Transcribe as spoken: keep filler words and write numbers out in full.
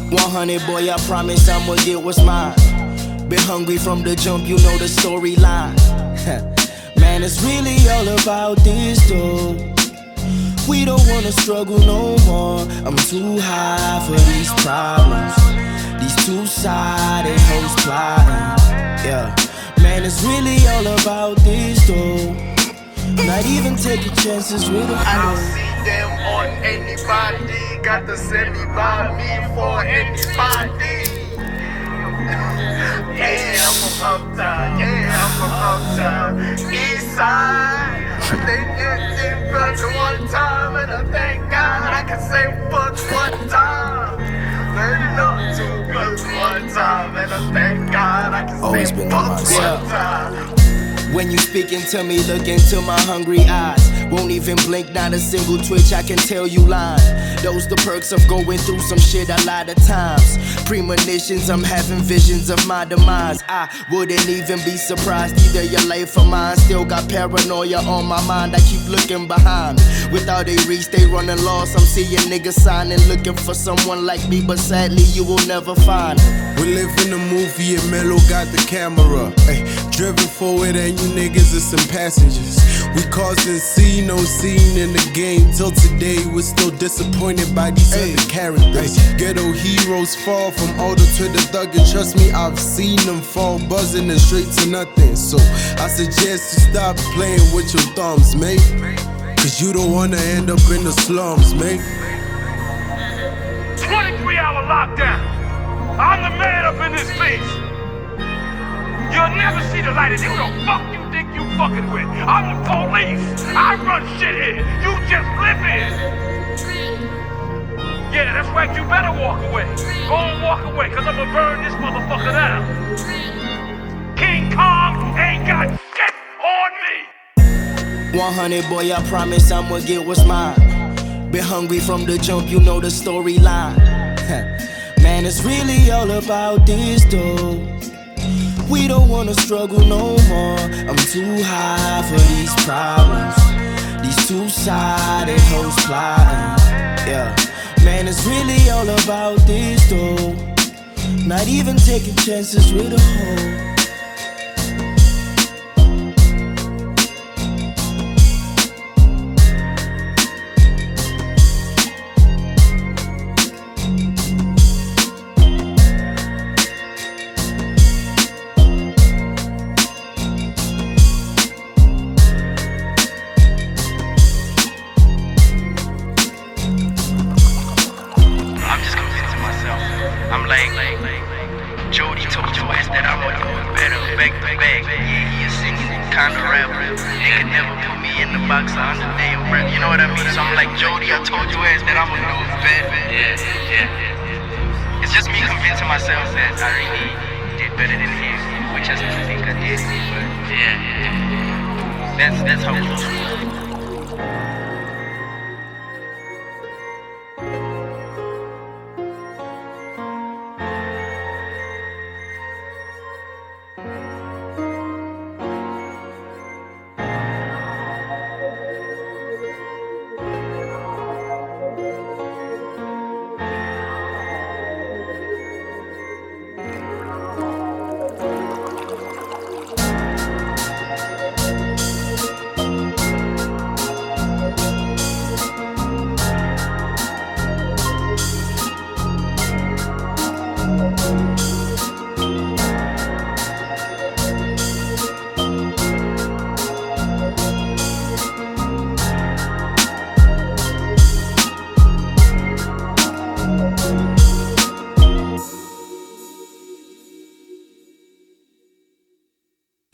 one hundred boy, I promise I'ma get what's mine. Been hungry from the jump, you know the storyline. Man, it's really all about this though. We don't wanna struggle no more. I'm too high for these problems. These two-sided hoes plotting. Yeah, man, it's really all about this though. Not even taking chances with a I don't see them on anybody. Got to send me by me for anybody. Yeah, I'm from uptown. Yeah, I'm from uptown. East side. I think it's in front one time, and I thank God I can say fuck one time. Then not two plus one time, and I thank God I can Always say been fuck on one myself. time. When you speaking to me, look into my hungry eyes. Won't even blink, not a single twitch, I can tell you lying. Those the perks of going through some shit a lot of times. Premonitions, I'm having visions of my demise. I wouldn't even be surprised, either your life or mine. Still got paranoia on my mind, I keep looking behind me. Without a reach, they running lost. I'm seeing niggas signing, looking for someone like me, but sadly you will never find it. We live in a movie and Mello got the camera. Ay, driven forward and you niggas are some passengers. We causing scene, no scene in the game. Till today, we're still disappointed by these ay, other characters. Ay, ghetto heroes fall from older to the thug, and trust me, I've seen them fall buzzing and straight to nothing. So I suggest you stop playing with your thumbs, mate. Cause you don't wanna end up in the slums, mate. twenty-three hour lockdown. I'm the man up in this piece. You'll never see the light of who the fuck you think you fucking with. I'm the police. I run shit here. You just live here. Yeah, that's right. You better walk away. Go and walk away, cause I'ma burn this motherfucker down. King Kong ain't got shit on me. one hundred boy, I promise I'ma get what's mine. Been hungry from the jump, you know the storyline. Man, it's really all about this though. We don't wanna struggle no more. I'm too high for these problems. These two-sided hoes plotting. Yeah, man, it's really all about this though. Not even taking chances with a hoe. I'm like, Jody told your ass that I'ma do it better back to back. Yeah, he a singing kind of rapper. They could never put me in the box or under damn rap. You know what I mean? So I'm like, Jody, I told your ass that I'ma do it better. Yeah, yeah, yeah. It's just me convincing myself that I really did better than him, which I still think I did. But yeah, yeah. That's that's how close we are.